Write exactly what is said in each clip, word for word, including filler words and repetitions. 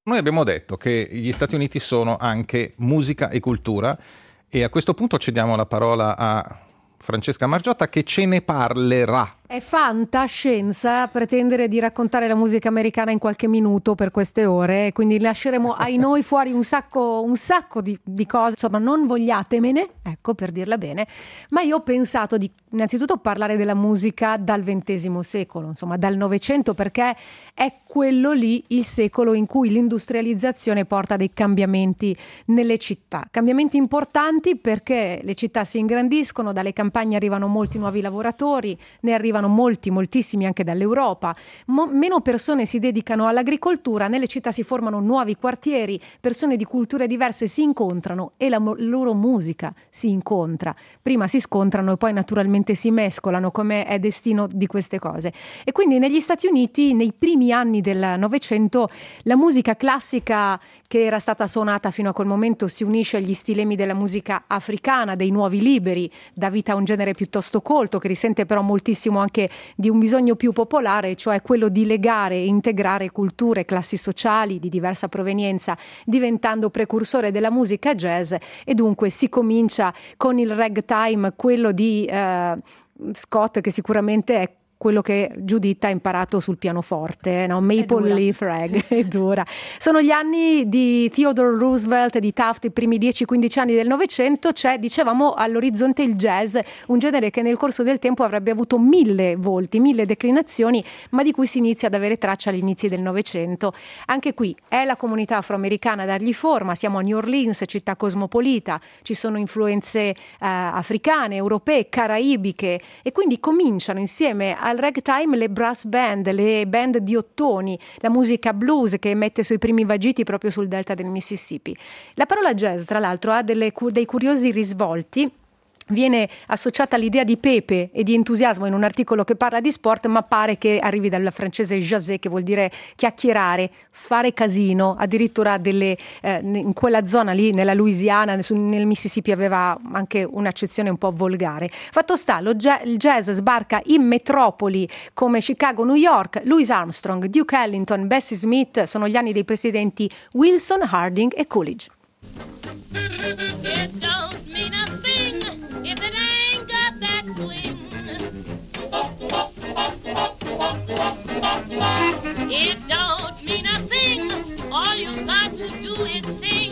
Noi abbiamo detto che gli Stati Uniti sono anche musica e cultura e a questo punto cediamo la parola a Francesca Margiotta che ce ne parlerà. È fantascienza pretendere di raccontare la musica americana in qualche minuto per queste ore, quindi lasceremo ai noi fuori un sacco, un sacco di, di cose, insomma non vogliatemene, ecco, per dirla bene, ma io ho pensato di innanzitutto parlare della musica dal ventesimo secolo, insomma dal Novecento, perché è quello lì il secolo in cui l'industrializzazione porta dei cambiamenti nelle città, cambiamenti importanti perché le città si ingrandiscono, dalle campagne arrivano molti nuovi lavoratori, ne arrivano molti, moltissimi anche dall'Europa, Mo- meno persone si dedicano all'agricoltura, nelle città si formano nuovi quartieri, persone di culture diverse si incontrano e la mo- loro musica si incontra, prima si scontrano e poi naturalmente si mescolano, come è destino di queste cose. E quindi negli Stati Uniti, nei primi anni del Novecento, la musica classica che era stata suonata fino a quel momento si unisce agli stilemi della musica africana, dei nuovi liberi, dà vita a un genere piuttosto colto che risente però moltissimo anche di un bisogno più popolare, cioè quello di legare e integrare culture, classi sociali di diversa provenienza, diventando precursore della musica jazz, e dunque si comincia con il ragtime, quello di eh, Scott, che sicuramente è quello che Judith ha imparato sul pianoforte, no? Maple Leaf Rag, è dura. Sono gli anni di Theodore Roosevelt e di Taft, i primi dieci quindici anni del Novecento. C'è, dicevamo, all'orizzonte il jazz, un genere che nel corso del tempo avrebbe avuto mille volti, mille declinazioni, ma di cui si inizia ad avere traccia agli inizi del Novecento. Anche qui è la comunità afroamericana a dargli forma, siamo a New Orleans, città cosmopolita, ci sono influenze eh, africane, europee, caraibiche, e quindi cominciano insieme al ragtime le brass band, le band di ottoni, la musica blues che mette sui primi vagiti proprio sul delta del Mississippi. La parola jazz, tra l'altro, ha delle, dei curiosi risvolti. Viene associata all'idea di pepe e di entusiasmo in un articolo che parla di sport, ma pare che arrivi dal francese jaser, che vuol dire chiacchierare, fare casino. Addirittura delle, eh, in quella zona lì, nella Louisiana, nel Mississippi, aveva anche un'accezione un po' volgare. Fatto sta, lo ja- il jazz sbarca in metropoli come Chicago, New York. Louis Armstrong, Duke Ellington, Bessie Smith sono gli anni dei presidenti Wilson, Harding e Coolidge. It don't mean a thing if it ain't got that swing. It don't mean a thing, all you got to do is sing.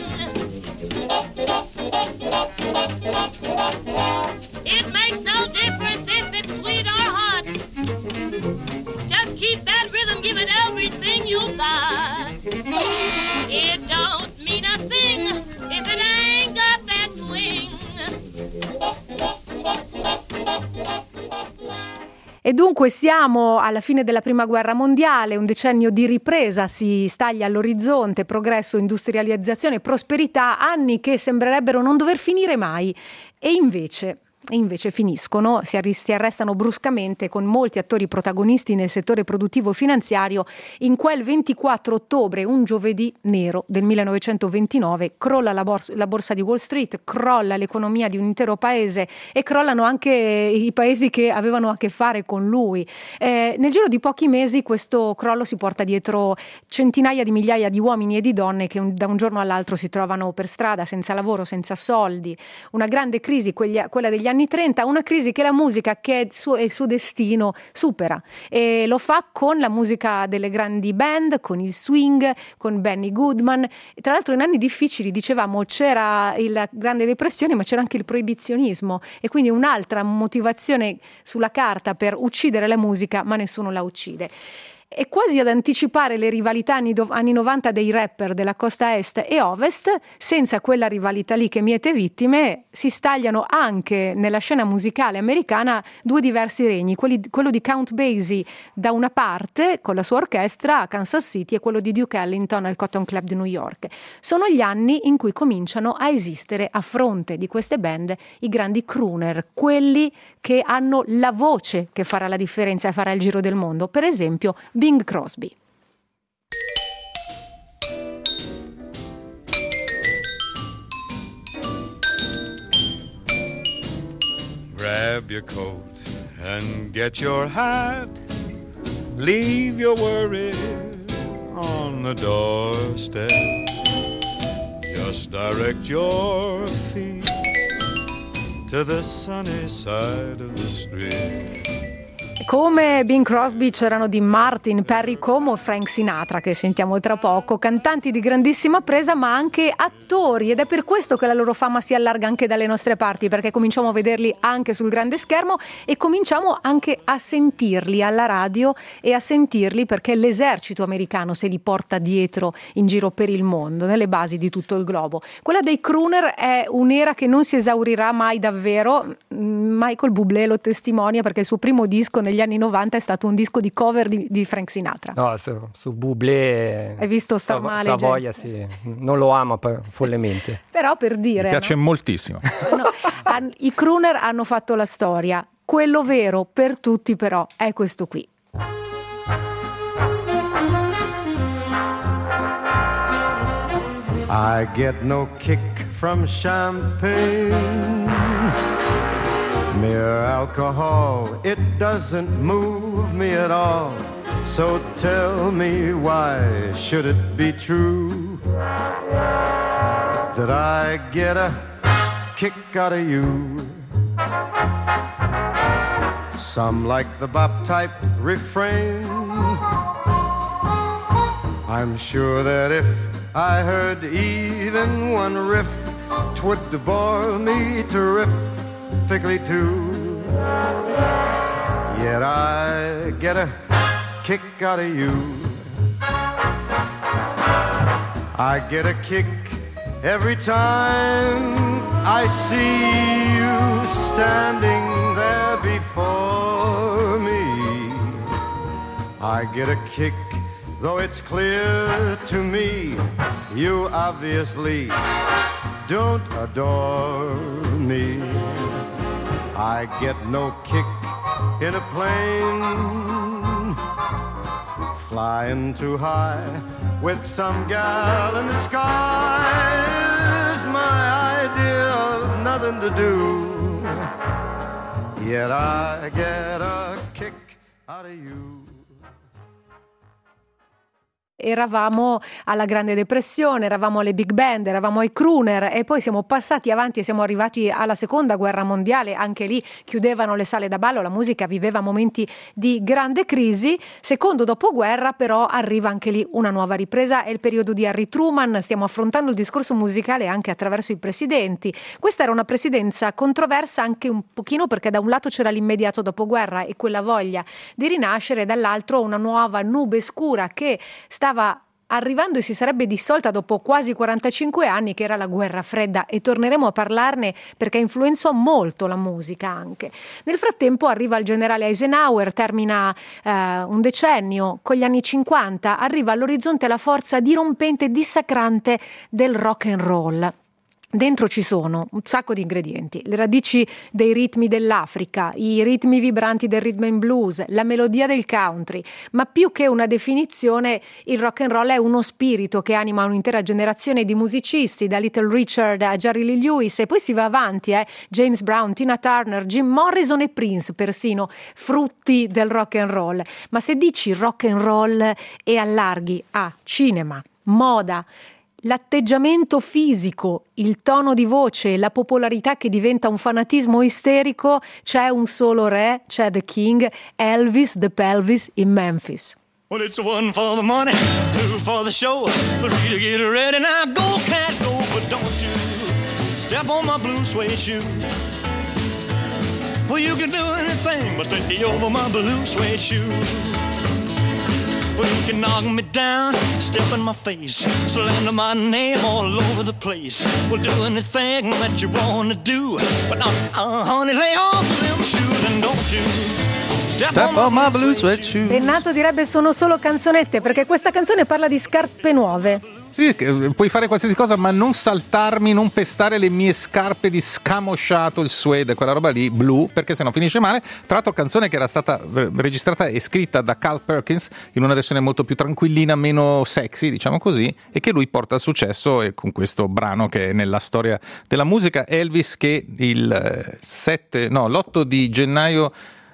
It makes no difference if it's sweet or hot. Just keep that rhythm, give it everything you got. It don't mean a thing if it ain't got that swing. E dunque siamo alla fine della Prima Guerra Mondiale, un decennio di ripresa si staglia all'orizzonte, progresso, industrializzazione, prosperità, anni che sembrerebbero non dover finire mai. E invece... E invece finiscono, si, arri- si arrestano bruscamente con molti attori protagonisti nel settore produttivo finanziario. In quel ventiquattro ottobre, un giovedì nero del millenovecentoventinove, crolla la borsa, la borsa di Wall Street, crolla l'economia di un intero paese e crollano anche i paesi che avevano a che fare con lui. Eh, nel giro di pochi mesi questo crollo si porta dietro centinaia di migliaia di uomini e di donne che un, da un giorno all'altro si trovano per strada, senza lavoro, senza soldi. Una grande crisi, quegli, quella degli anni trenta, una crisi che la musica, che è il suo, è il suo destino, supera, e lo fa con la musica delle grandi band, con il swing, con Benny Goodman. E tra l'altro in anni difficili, dicevamo, c'era la Grande Depressione, ma c'era anche il proibizionismo, e quindi un'altra motivazione sulla carta per uccidere la musica, ma nessuno la uccide. E quasi ad anticipare le rivalità anni, do- anni novanta dei rapper della costa est e ovest, senza quella rivalità lì che miete vittime, si stagliano anche nella scena musicale americana due diversi regni, quelli, quello di Count Basie da una parte con la sua orchestra a Kansas City e quello di Duke Ellington al Cotton Club di New York. Sono gli anni in cui cominciano a esistere a fronte di queste band i grandi crooner, quelli che hanno la voce che farà la differenza e farà il giro del mondo. Per esempio Bing Crosby. Grab your coat and get your hat. Leave your worries on the doorstep. Just direct your feet to the sunny side of the street. Come Bing Crosby c'erano Dean Martin, Perry Como e Frank Sinatra, che sentiamo tra poco, cantanti di grandissima presa ma anche attori, ed è per questo che la loro fama si allarga anche dalle nostre parti, perché cominciamo a vederli anche sul grande schermo e cominciamo anche a sentirli alla radio e a sentirli perché l'esercito americano se li porta dietro in giro per il mondo, nelle basi di tutto il globo. Quella dei crooner è un'era che non si esaurirà mai davvero. Michael Bublé lo testimonia perché il suo primo disco negli anni novanta è stato un disco di cover di, di Frank Sinatra. No, su, su Bublé hai visto star male? Savoia, sì, non lo ama follemente. Però per dire, mi piace no? moltissimo. No, i crooner hanno fatto la storia, quello vero per tutti però è questo qui. I get no kick from champagne. Mere alcohol, it doesn't move me at all. So tell me, why should it be true that I get a kick out of you? Some like the bop type refrain. I'm sure that if I heard even one riff, 'twould bore me terrifically too. Yet I get a kick out of you. I get a kick every time I see you standing there before me. I get a kick, though it's clear to me you obviously don't adore me. I get no kick in a plane flying too high with some gal in the sky is my idea of nothing to do. Yet I get a kick out of you. Eravamo alla Grande Depressione, eravamo alle big band, eravamo ai crooner e poi siamo passati avanti e siamo arrivati alla seconda guerra mondiale. Anche lì chiudevano le sale da ballo, la musica viveva momenti di grande crisi. Secondo dopoguerra però arriva anche lì una nuova ripresa, è il periodo di Harry Truman, stiamo affrontando il discorso musicale anche attraverso i presidenti. Questa era una presidenza controversa anche un pochino perché da un lato c'era l'immediato dopoguerra e quella voglia di rinascere, dall'altro una nuova nube scura che sta stava arrivando e si sarebbe dissolta dopo quasi quarantacinque anni, che era la guerra fredda, e torneremo a parlarne perché influenzò molto la musica anche. Nel frattempo arriva il generale Eisenhower, termina eh, un decennio, con gli anni cinquanta arriva all'orizzonte la forza dirompente e dissacrante del rock and roll. Dentro ci sono un sacco di ingredienti, le radici dei ritmi dell'Africa, i ritmi vibranti del rhythm and blues, la melodia del country, ma più che una definizione il rock and roll è uno spirito che anima un'intera generazione di musicisti, da Little Richard a Jerry Lee Lewis, e poi si va avanti, eh? James Brown, Tina Turner, Jim Morrison e Prince, persino frutti del rock and roll. Ma se dici rock and roll e allarghi a cinema, moda, l'atteggiamento fisico, il tono di voce, la popolarità che diventa un fanatismo isterico, c'è un solo re, c'è The King, Elvis the Pelvis in Memphis. Well, it's one for the money, two for the show, three to get ready. Now go, cat, go, but don't you step on my blue suede shoe. Well, you can do anything but stay over my blue suede shoe. Well, you can knock me down, step in my face, slander my name all over the place. We'll do anything that you wanna do, but uh, uh, honey, lay off them shoes and don't you Step on my blue suede shoes. Bennato direbbe sono solo canzonette, perché questa canzone parla di scarpe nuove. Sì, puoi fare qualsiasi cosa, ma non saltarmi, non pestare le mie scarpe di scamosciato, il suede, quella roba lì, blu, perché sennò finisce male. Tra l'altro canzone che era stata registrata e scritta da Carl Perkins in una versione molto più tranquillina, meno sexy, diciamo così, e che lui porta al successo e con questo brano che è nella storia della musica. Elvis che il sette, no, l'otto di gennaio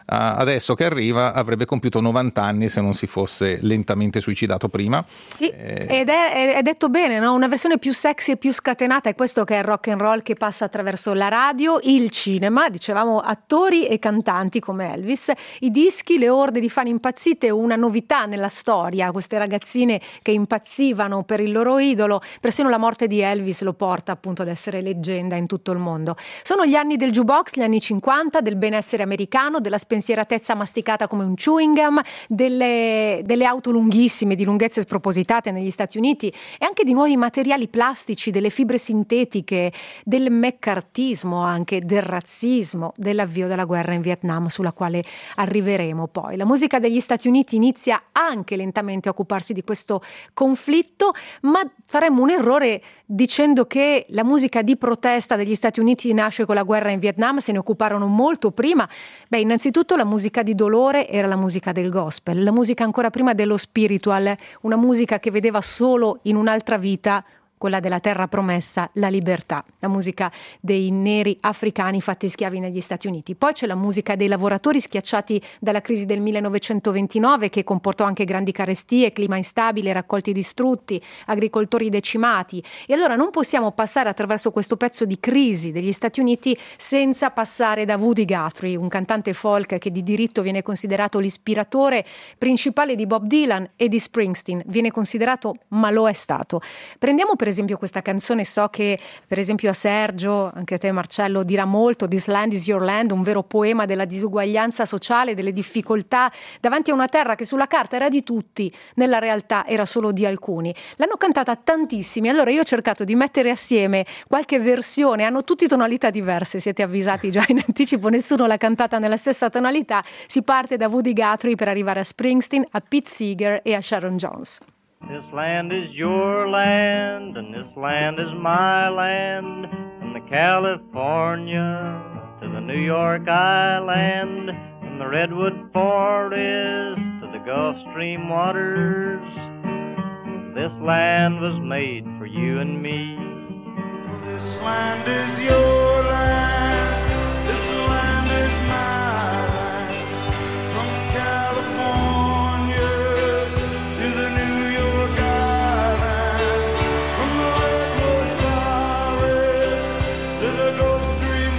adesso che arriva avrebbe compiuto novanta anni se non si fosse lentamente suicidato prima. Sì, eh, ed è, è detto bene, no? Una versione più sexy e più scatenata, è questo che è il rock and roll che passa attraverso la radio, il cinema, dicevamo attori e cantanti come Elvis, i dischi, le orde di fan impazzite, una novità nella storia, queste ragazzine che impazzivano per il loro idolo, persino la morte di Elvis lo porta appunto ad essere leggenda in tutto il mondo. Sono gli anni del jukebox, gli anni cinquanta, del benessere americano, della spensieratezza masticata come un chewing gum, delle, delle auto lunghissime di lunghezze spropositate negli Stati Uniti e anche di nuovi materiali plastici, delle fibre sintetiche, del meccartismo, anche del razzismo, dell'avvio della guerra in Vietnam, sulla quale arriveremo poi. La musica degli Stati Uniti inizia anche lentamente a occuparsi di questo conflitto, ma faremmo un errore dicendo che la musica di protesta degli Stati Uniti nasce con la guerra in Vietnam, se ne occuparono molto prima. Beh, innanzitutto la musica di dolore era la musica del gospel, la musica ancora prima dello spiritual, una musica che vedeva solo in un'altra vita, quella della terra promessa, la libertà, la musica dei neri africani fatti schiavi negli Stati Uniti. Poi c'è la musica dei lavoratori schiacciati dalla crisi del millenovecentoventinove, che comportò anche grandi carestie, clima instabile, raccolti distrutti, agricoltori decimati. E allora non possiamo passare attraverso questo pezzo di crisi degli Stati Uniti senza passare da Woody Guthrie, un cantante folk che di diritto viene considerato l'ispiratore principale di Bob Dylan e di Springsteen. Viene considerato, ma lo è stato. Prendiamo per esempio questa canzone, so che per esempio a Sergio, anche a te Marcello, dirà molto This Land is Your Land, un vero poema della disuguaglianza sociale, delle difficoltà davanti a una terra che sulla carta era di tutti, nella realtà era solo di alcuni. L'hanno cantata tantissimi, allora io ho cercato di mettere assieme qualche versione, hanno tutti tonalità diverse, siete avvisati già in anticipo, nessuno l'ha cantata nella stessa tonalità. Si parte da Woody Guthrie per arrivare a Springsteen, a Pete Seeger e a Sharon Jones. This land is your land, and this land is my land, from the California to the New York Island, from the Redwood Forest to the Gulf Stream waters. This land was made for you and me. This land is your land, this land is my land, from California to the New York Island, from the Redwood Forest to the Gulf Stream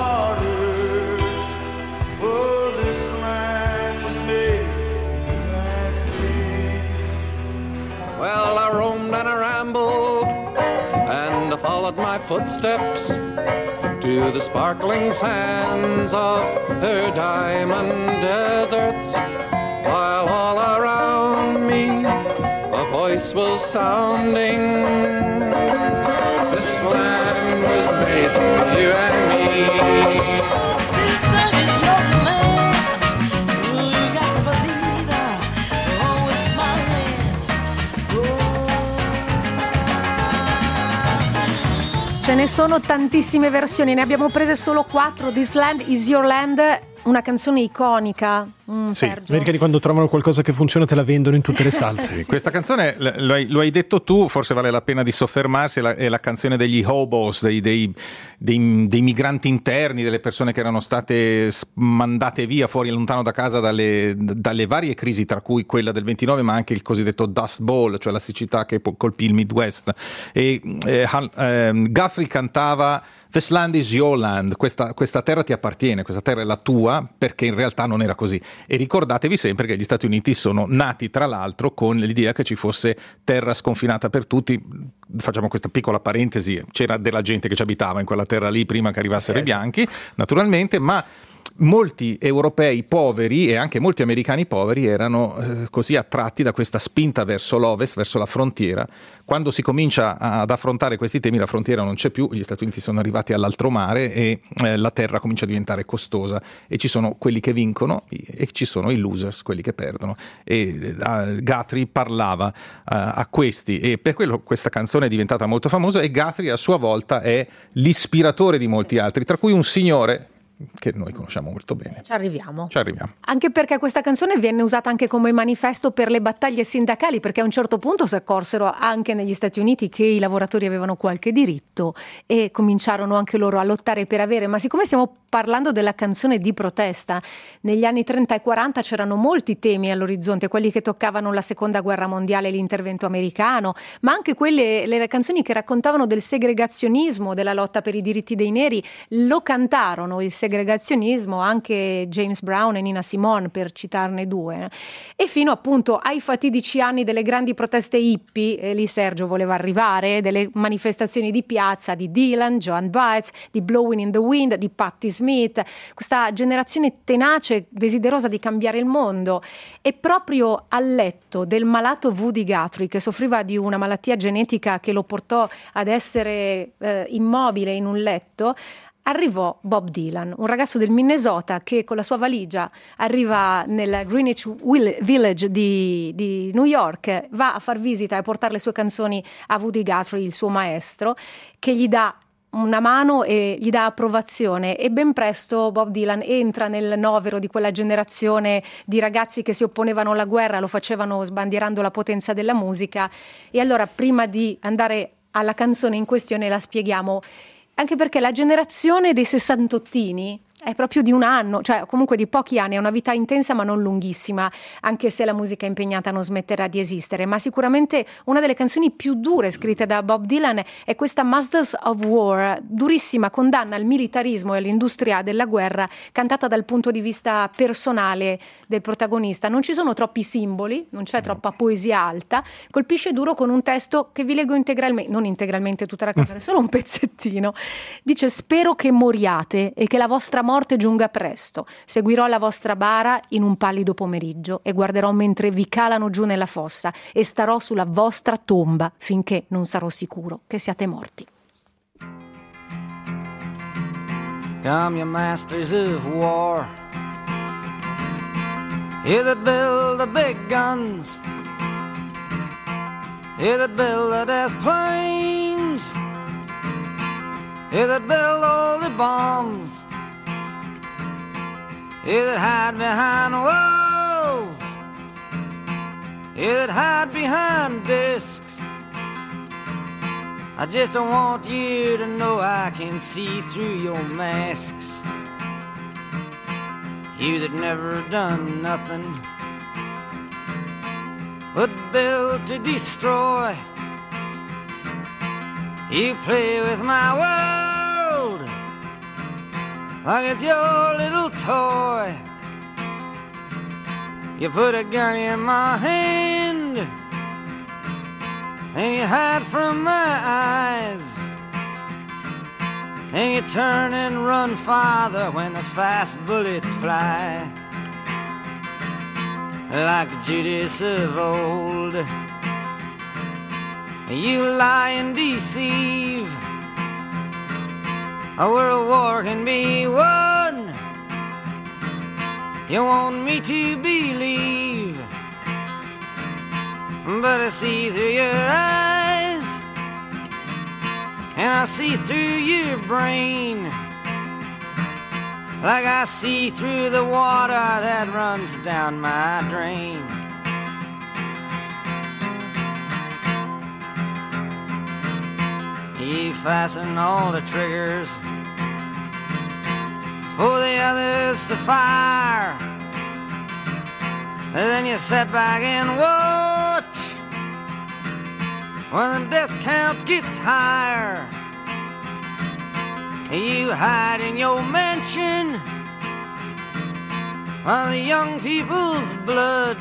waters. Oh, this land was made like me. Well, I roamed and I rambled and I followed my footsteps to the sparkling sands of her diamond deserts, while all around me a voice was sounding. This land was made for you and me. This land is your land. Ooh, you got to believe that. Oh, it's my land. Ce ne sono tantissime versioni, ne abbiamo prese solo quattro. This Land is Your Land, una canzone iconica. Mm, sì, Sergio. americani quando trovano qualcosa che funziona te la vendono in tutte le salse. Sì, questa canzone lo hai, lo hai detto tu, forse vale la pena di soffermarsi, è la, è la canzone degli hobos, dei, dei, dei, dei migranti interni, delle persone che erano state mandate via fuori lontano da casa dalle, dalle varie crisi, tra cui quella del ventinove, ma anche il cosiddetto Dust Bowl, cioè la siccità che colpì il Midwest. E eh, eh, Guthrie cantava This land is your land, questa, questa terra ti appartiene, questa terra è la tua, perché in realtà non era così. E ricordatevi sempre che gli Stati Uniti sono nati tra l'altro con l'idea che ci fosse terra sconfinata per tutti. Facciamo questa piccola parentesi, c'era della gente che ci abitava in quella terra lì prima che arrivassero i bianchi, naturalmente, ma molti europei poveri e anche molti americani poveri erano eh, così attratti da questa spinta verso l'ovest, verso la frontiera. Quando si comincia ad affrontare questi temi, la frontiera non c'è più, gli Stati Uniti sono arrivati all'altro mare e eh, la terra comincia a diventare costosa e ci sono quelli che vincono e ci sono i losers, quelli che perdono. E eh, Guthrie parlava eh, a questi e per quello questa canzone è diventata molto famosa, e Guthrie a sua volta è l'ispiratore di molti altri, tra cui un signore che noi conosciamo molto bene. Ci arriviamo. Ci arriviamo. Anche perché questa canzone venne usata anche come manifesto per le battaglie sindacali, perché a un certo punto si accorsero anche negli Stati Uniti che i lavoratori avevano qualche diritto e cominciarono anche loro a lottare per avere, ma siccome stiamo parlando della canzone di protesta, negli anni trenta e quaranta c'erano molti temi all'orizzonte, quelli che toccavano la seconda guerra mondiale e l'intervento americano, ma anche quelle le canzoni che raccontavano del segregazionismo, della lotta per i diritti dei neri. Lo cantarono il segregazionismo anche James Brown e Nina Simone, per citarne due, e fino appunto ai fatidici anni delle grandi proteste hippie, e lì Sergio voleva arrivare, delle manifestazioni di piazza di Dylan, Joan Baez, di Blowing in the Wind, di Patti Smith, questa generazione tenace, desiderosa di cambiare il mondo. E proprio al letto del malato Woody Guthrie, che soffriva di una malattia genetica che lo portò ad essere eh, immobile in un letto, arrivò Bob Dylan, un ragazzo del Minnesota che con la sua valigia arriva nel Greenwich Village di, di New York, va a far visita e portare le sue canzoni a Woody Guthrie, il suo maestro, che gli dà una mano e gli dà approvazione, e ben presto Bob Dylan entra nel novero di quella generazione di ragazzi che si opponevano alla guerra, lo facevano sbandierando la potenza della musica. E allora, prima di andare alla canzone in questione, la spieghiamo, anche perché la generazione dei sessantottini è proprio di un anno, cioè comunque di pochi anni, è una vita intensa ma non lunghissima, anche se la musica impegnata non smetterà di esistere. Ma sicuramente una delle canzoni più dure scritte da Bob Dylan è questa Masters of War, durissima condanna al militarismo e all'industria della guerra, cantata dal punto di vista personale del protagonista. Non ci sono troppi simboli, non c'è troppa poesia alta, colpisce duro con un testo che vi leggo integralmente, non integralmente tutta la canzone, solo un pezzettino. Dice: spero che moriate e che la vostra morte giunga presto. Seguirò la vostra bara in un pallido pomeriggio e guarderò mentre vi calano giù nella fossa e starò sulla vostra tomba finché non sarò sicuro che siate morti. Come you masters of war, you that build the big guns, you that build the death planes, you that build all the bombs, you that hide behind walls, you that hide behind discs. I just don't want you to know I can see through your masks. You that never done nothing but build to destroy. You play with my world like it's your little toy. You put a gun in my hand and you hide from my eyes, and you turn and run farther when the fast bullets fly. Like Judas of old, you lie and deceive. A world war can be won. You want me to believe, but I see through your eyes, and I see through your brain, like I see through the water that runs down my drain. You fasten all the triggers for the others to fire, and then you sit back and watch when the death count gets higher. You hide in your mansion while the young people's blood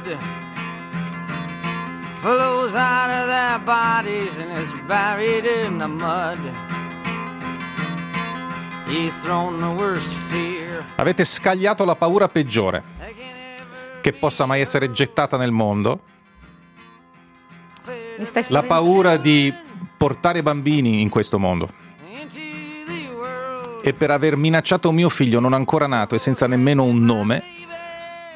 flows out of their bodies and is buried in the mud. You've thrown the worst fear. Avete scagliato la paura peggiore che possa mai essere gettata nel mondo. La paura di portare bambini in questo mondo. E per aver minacciato mio figlio non ancora nato e senza nemmeno un nome,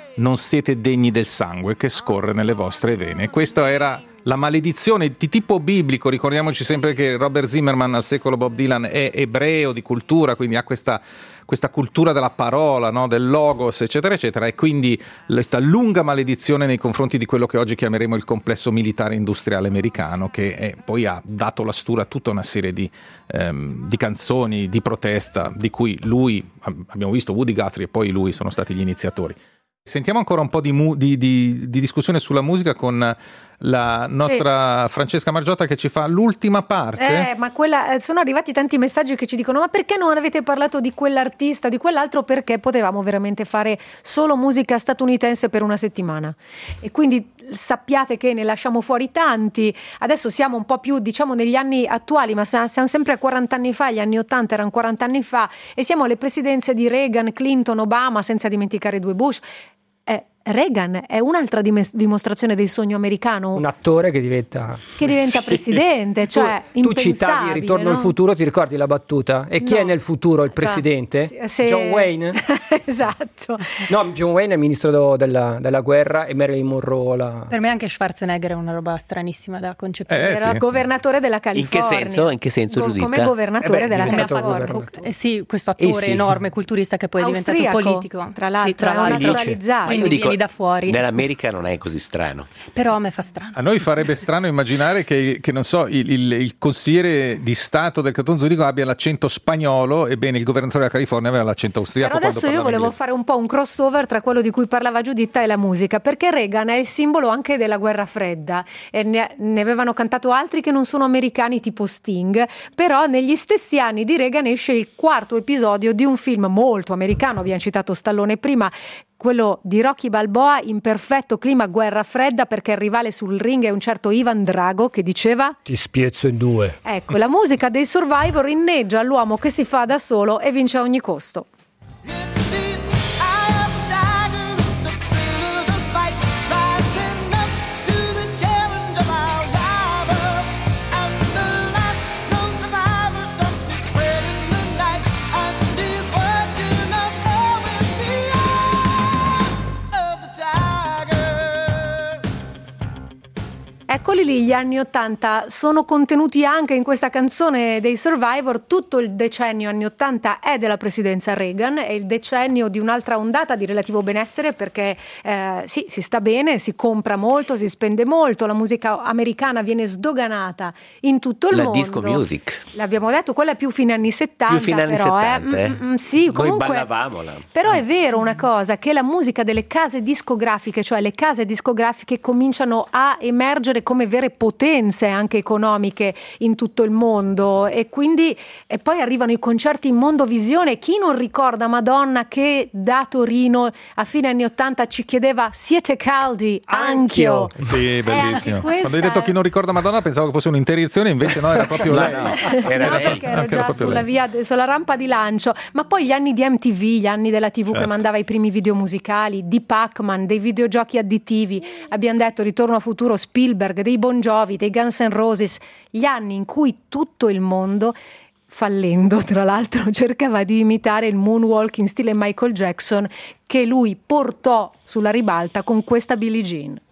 non siete degni del sangue che scorre nelle vostre vene. Questa era la maledizione di tipo biblico. Ricordiamoci sempre che Robert Zimmerman al secolo Bob Dylan è ebreo di cultura, quindi ha questa, questa cultura della parola, no? Del logos, eccetera eccetera, e quindi questa lunga maledizione nei confronti di quello che oggi chiameremo il complesso militare industriale americano, che è, poi ha dato la stura a tutta una serie di, ehm, di canzoni di protesta, di cui lui, abbiamo visto Woody Guthrie e poi lui sono stati gli iniziatori. Sentiamo ancora un po' di, mu- di, di, di discussione sulla musica con la nostra sì. Francesca Margiotta, che ci fa l'ultima parte. Eh, ma quella, sono arrivati tanti messaggi che ci dicono: ma perché non avete parlato di quell'artista, di quell'altro? Perché potevamo veramente fare solo musica statunitense per una settimana, e quindi sappiate che ne lasciamo fuori tanti. Adesso siamo un po' più, diciamo, negli anni attuali, ma siamo sempre a quaranta anni fa. Gli anni ottanta erano quaranta anni fa, e siamo alle presidenze di Reagan, Clinton, Obama, senza dimenticare due Bush. eh, Reagan è un'altra dim- dimostrazione del sogno americano. Un attore che diventa che diventa presidente, cioè tu, tu citavi Ritorno no? al futuro, ti ricordi la battuta? E chi no. è nel futuro il presidente? Cioè, se... John Wayne? Esatto. No, John Wayne è ministro della, della guerra e Marilyn Monroe la... Per me anche Schwarzenegger è una roba stranissima da concepire. Eh, Era sì. governatore della California. In che senso? In che senso, Giuditta? Come governatore eh beh, della California. California. Eh sì, questo attore eh sì. enorme, culturista, che poi è diventato Austriaco, politico. Tra l'altro, sì, tra è un l'altro. naturalizzato. Quindi dico, vieni da fuori. Nell'America non è così strano. Però a me fa strano. A noi farebbe strano immaginare che, che non so, il, il, il consigliere di Stato del Canton Zurigo abbia l'accento spagnolo, ebbene il governatore della California aveva l'accento austriaco. Però adesso io volevo inglese. fare un po' un crossover tra quello di cui parlava Giuditta e la musica, perché Reagan è il simbolo anche della guerra fredda, e ne, ne avevano cantato altri che non sono americani, tipo Sting. Però negli stessi anni di Reagan esce il quarto episodio di un film molto americano, abbiamo citato Stallone prima, quello di Rocky Balboa, in perfetto clima guerra fredda, perché il rivale sul ring è un certo Ivan Drago, che diceva: ti spiezzo in due. Ecco, la musica dei Survivor inneggia all'uomo che si fa da solo e vince a ogni costo. Eccoli lì gli anni ottanta, sono contenuti anche in questa canzone dei Survivor. Tutto il decennio anni ottanta è della presidenza Reagan, è il decennio di un'altra ondata di relativo benessere, perché eh, sì, si sta bene, si compra molto, si spende molto, la musica americana viene sdoganata in tutto il la mondo. La disco music. L'abbiamo detto, quella è più fine anni settanta. Più fine anni però, settanta, eh. eh? Mm, mm, sì, comunque, noi ballavamo. Però è vero una cosa, che la musica delle case discografiche, cioè le case discografiche, cominciano a emergere come vere potenze anche economiche in tutto il mondo, e quindi e poi arrivano i concerti in Mondovisione. Chi non ricorda Madonna che da Torino a fine anni ottanta ci chiedeva: siete caldi? Anch'io. Sì, bellissimo. Eh, Quando hai detto chi non ricorda Madonna pensavo che fosse un'interiezione, invece no, era proprio lei. No, era no, lei. perché ero Anche era già sulla, lei. via, sulla rampa di lancio. Ma poi gli anni di M T V, gli anni della tivù, certo, che mandava i primi video musicali, di Pac-Man, dei videogiochi additivi, abbiamo detto Ritorno a futuro, Spielberg, dei Bon Jovi, dei Guns N' Roses, gli anni in cui tutto il mondo, fallendo tra l'altro, cercava di imitare il moonwalk in stile Michael Jackson, che lui portò sulla ribalta con questa Billie Jean.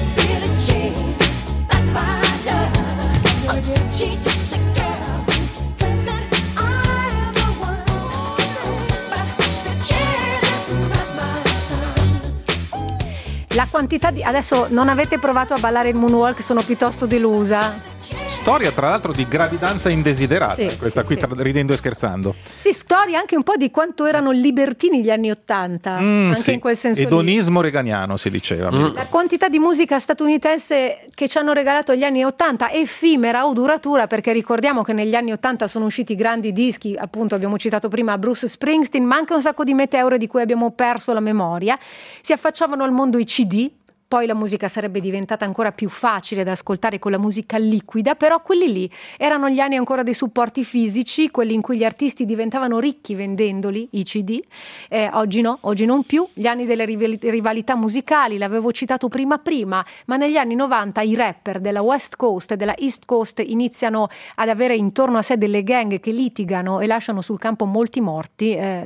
La quantità di... Adesso non avete provato a ballare il moonwalk, sono piuttosto delusa. Storia tra l'altro di gravidanza indesiderata, Sì, questa sì, qui, sì. tra- ridendo e scherzando. Sì, storia anche un po' di quanto erano libertini gli anni Ottanta, Mm, anche sì. in quel senso lì. Edonismo reganiano si diceva. mi ricordo. La quantità di musica statunitense che ci hanno regalato gli anni Ottanta, effimera o duratura, perché ricordiamo che negli anni Ottanta sono usciti grandi dischi, appunto abbiamo citato prima Bruce Springsteen, ma anche un sacco di meteore di cui abbiamo perso la memoria. Si affacciavano al mondo i C D. Poi la musica sarebbe diventata ancora più facile da ascoltare con la musica liquida, però quelli lì erano gli anni ancora dei supporti fisici, quelli in cui gli artisti diventavano ricchi vendendoli, i C D. Eh, oggi no, oggi non più. Gli anni delle rivali- rivalità musicali, l'avevo citato prima prima, ma negli anni novanta i rapper della West Coast e della East Coast iniziano ad avere intorno a sé delle gang che litigano e lasciano sul campo molti morti, eh, tra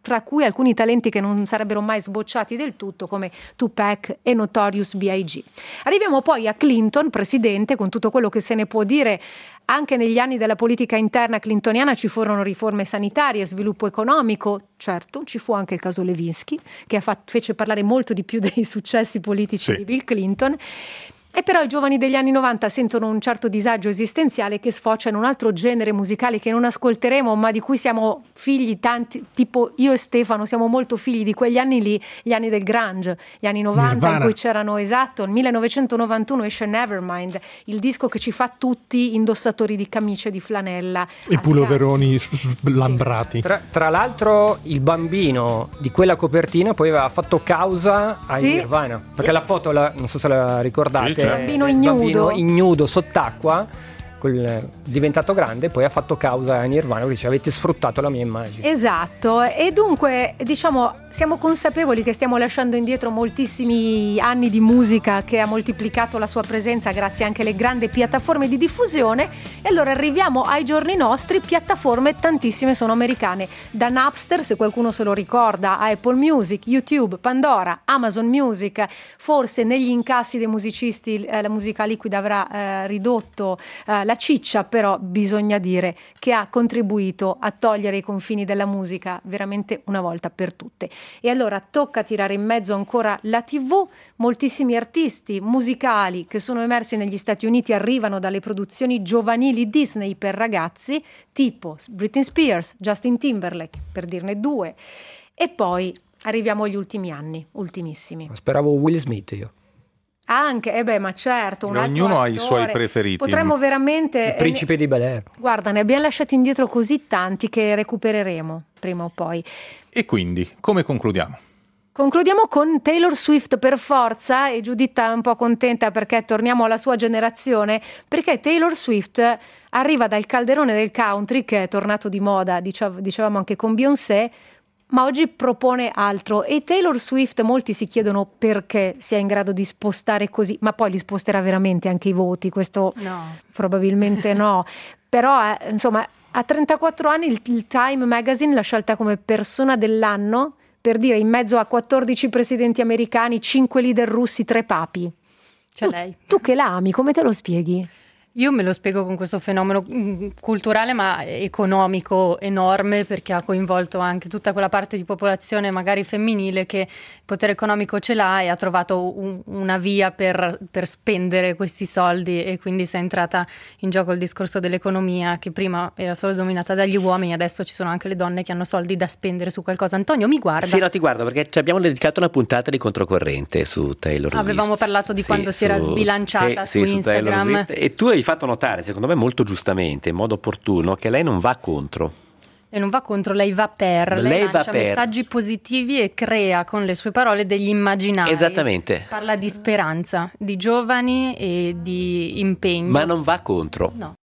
tra cui alcuni talenti che non sarebbero mai sbocciati del tutto, come Tupac e Notorious B I G Arriviamo poi a Clinton, presidente, con tutto quello che se ne può dire. Anche negli anni della politica interna clintoniana ci furono riforme sanitarie, sviluppo economico, certo, ci fu anche il caso Lewinsky, che ha fatto, fece parlare molto di più dei successi politici sì. di Bill Clinton. E però i giovani degli anni novanta sentono un certo disagio esistenziale che sfocia in un altro genere musicale che non ascolteremo, ma di cui siamo figli tanti, tipo io e Stefano siamo molto figli di quegli anni lì, gli anni del grunge, gli anni novanta Nirvana. In cui c'erano, esatto, nel millenovecentonovantuno esce Nevermind, il disco che ci fa tutti indossatori di camicie di flanella e pulloveroni slambrati. Sì. Tra, tra l'altro il bambino di quella copertina poi aveva fatto causa a sì. Nirvana, perché la foto, la, non so se la ricordate, sì, bambino ignudo. bambino ignudo sott'acqua, quel, diventato grande, poi ha fatto causa a Nirvana che dice avete sfruttato la mia immagine. Esatto, e dunque diciamo siamo consapevoli che stiamo lasciando indietro moltissimi anni di musica che ha moltiplicato la sua presenza grazie anche alle grandi piattaforme di diffusione, e allora arriviamo ai giorni nostri. Piattaforme tantissime sono americane, da Napster, se qualcuno se lo ricorda, a Apple Music, YouTube, Pandora, Amazon Music. Forse negli incassi dei musicisti eh, la musica liquida avrà eh, ridotto eh, la ciccia, però bisogna dire che ha contribuito a togliere i confini della musica veramente una volta per tutte. E allora tocca tirare in mezzo ancora la tivù. Moltissimi artisti musicali che sono emersi negli Stati Uniti arrivano dalle produzioni giovanili Disney per ragazzi, tipo Britney Spears, Justin Timberlake, per dirne due. E poi arriviamo agli ultimi anni, ultimissimi. Speravo Will Smith io. Anche, eh beh, ma certo, un ognuno altro ha i suoi attore. preferiti. Potremmo veramente il principe eh, di Bel-Air. Guarda, ne abbiamo lasciati indietro così tanti che recupereremo prima o poi. E quindi, come concludiamo? Concludiamo con Taylor Swift per forza, e Giuditta è un po' contenta perché torniamo alla sua generazione, perché Taylor Swift arriva dal calderone del country che è tornato di moda, dicevamo anche con Beyoncé, ma oggi propone altro. E Taylor Swift, molti si chiedono perché sia in grado di spostare così, ma poi li sposterà veramente anche i voti? Questo no. Probabilmente no, però eh, insomma a trentaquattro anni il, il Time Magazine l'ha scelta come persona dell'anno, per dire, in mezzo a quattordici presidenti americani, cinque leader russi, tre papi. C'è tu, lei. Tu che la ami, come te lo spieghi? Io me lo spiego con questo fenomeno culturale ma economico enorme, perché ha coinvolto anche tutta quella parte di popolazione magari femminile che il potere economico ce l'ha e ha trovato un, una via per, per spendere questi soldi, e quindi si è entrata in gioco il discorso dell'economia che prima era solo dominata dagli uomini, adesso ci sono anche le donne che hanno soldi da spendere su qualcosa. Antonio mi guarda. Sì, no, ti guardo perché ci abbiamo dedicato una puntata di controcorrente su Taylor Swift. Avevamo parlato di sì, quando su, si era sbilanciata sì, su sì, Instagram. Su e tu hai fatto notare, secondo me molto giustamente, in modo opportuno, che lei non va contro. E non va contro, lei va per, lei, lei lancia va per. messaggi positivi e crea con le sue parole degli immaginari. Esattamente. Parla di speranza, di giovani e di impegno. Ma non va contro. No.